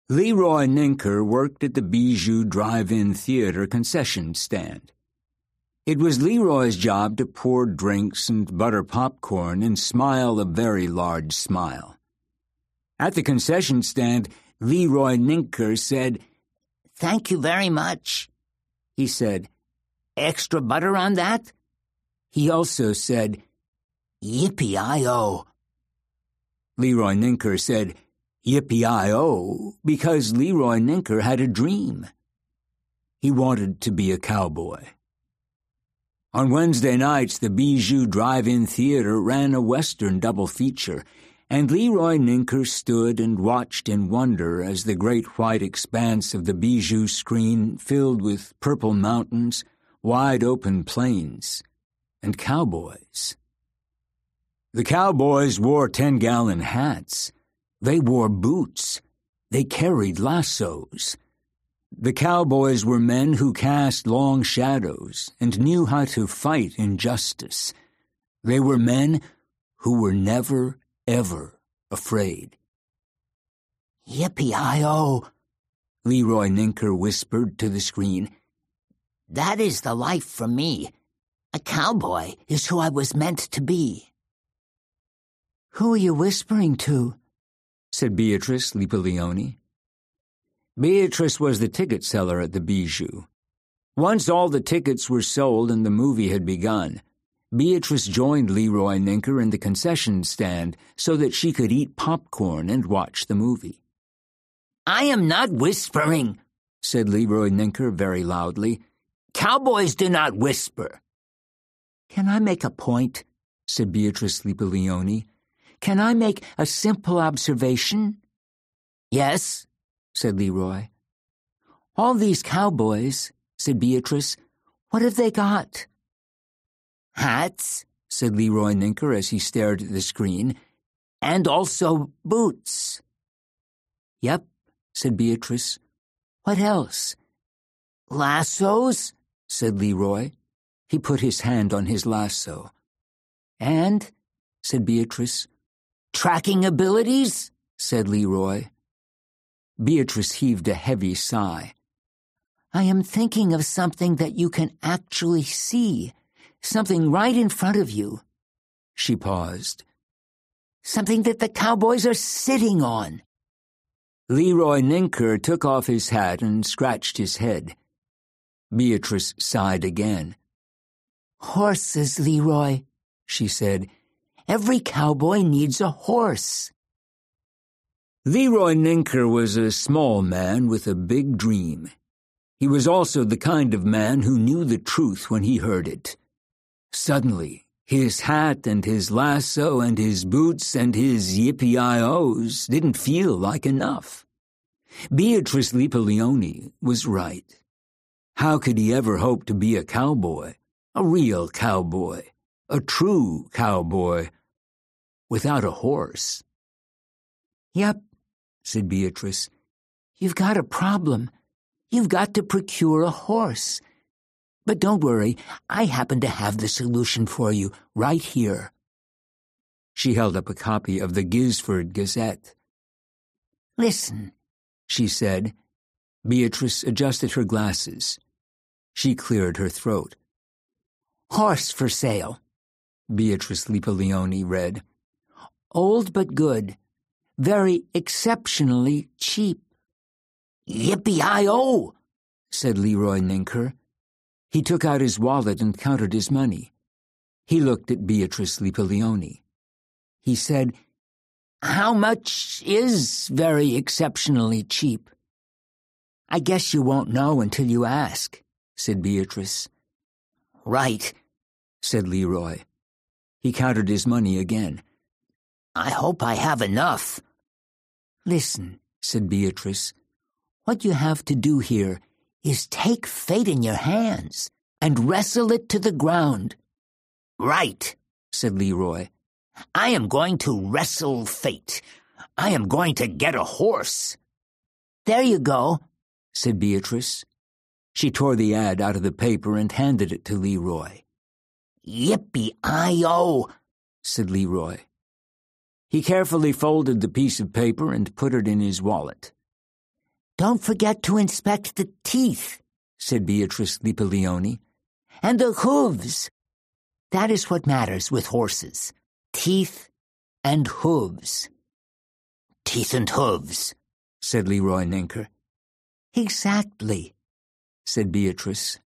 Leroy Ninker worked at the Bijou Drive-In Theater concession stand. It was Leroy's job to pour drinks and butter popcorn and smile a very large smile. At the concession stand, Leroy Ninker said, "Thank you very much." He said, "Extra butter on that?" He also said, "Yippee-I-O." Leroy Ninker said, "Yippee-I-O," because Leroy Ninker had a dream. He wanted to be a cowboy. On Wednesday nights, the Bijou Drive-In Theater ran a Western double feature, and Leroy Ninker stood and watched in wonder as the great white expanse of the Bijou screen filled with purple mountains, wide-open plains, and cowboys. The cowboys wore 10-gallon hats. They wore boots. They carried lassos. The cowboys were men who cast long shadows and knew how to fight injustice. They were men who were never, ever afraid. "Yippee-I-O," Leroy Ninker whispered to the screen. "That is the life for me. A cowboy is who I was meant to be." "Who are you whispering to?" said Beatrice Lipolioni. Beatrice was the ticket seller at the Bijou. Once all the tickets were sold and the movie had begun, Beatrice joined Leroy Ninker in the concession stand so that she could eat popcorn and watch the movie. "I am not whispering," said Leroy Ninker very loudly. "Cowboys do not whisper." "Can I make a point?" said Beatrice Lipolioni. "Can I make a simple observation?" "Yes," said Leroy. "All these cowboys," said Beatrice, "what have they got?" "Hats," said Leroy Ninker as he stared at the screen, "and also boots." "Yep," said Beatrice. "What else?" "Lassos," said Leroy. He put his hand on his lasso. "And?" said Beatrice. "Tracking abilities," said Leroy. Beatrice heaved a heavy sigh. "I am thinking of something that you can actually see, something right in front of you." She paused. "Something that the cowboys are sitting on." Leroy Ninker took off his hat and scratched his head. Beatrice sighed again. "Horses, Leroy," she said. "Every cowboy needs a horse." Leroy Ninker was a small man with a big dream. He was also the kind of man who knew the truth when he heard it. Suddenly, his hat and his lasso and his boots and his yippee-I-Os didn't feel like enough. Beatrice Lipolioni was right. How could he ever hope to be a cowboy, a real cowboy, a true cowboy, without a horse? "Yep," said Beatrice. "You've got a problem. You've got to procure a horse. But don't worry, I happen to have the solution for you right here." She held up a copy of the Gisford Gazette. "Listen," she said. Beatrice adjusted her glasses. She cleared her throat. "Horse for sale," Beatrice Lipolioni read. "Old but good. Very exceptionally cheap." "Yippee-I-O," said Leroy Ninker. He took out his wallet and counted his money. He looked at Beatrice Lipolioni. He said, "How much is very exceptionally cheap?" "I guess you won't know until you ask," said Beatrice. "Right," said Leroy. He counted his money again. "I hope I have enough." "Listen," said Beatrice. "What you have to do here is take fate in your hands and wrestle it to the ground." "Right," said Leroy. "I am going to wrestle fate. I am going to get a horse." "There you go," said Beatrice. She tore the ad out of the paper and handed it to Leroy. "Yippee-I-O," said Leroy. He carefully folded the piece of paper and put it in his wallet. Don't forget to inspect the teeth, said Beatrice Lipolioni. And the hooves. That is what matters with horses. Teeth and hooves. Teeth and hooves, said Leroy Ninker. Exactly, said Beatrice.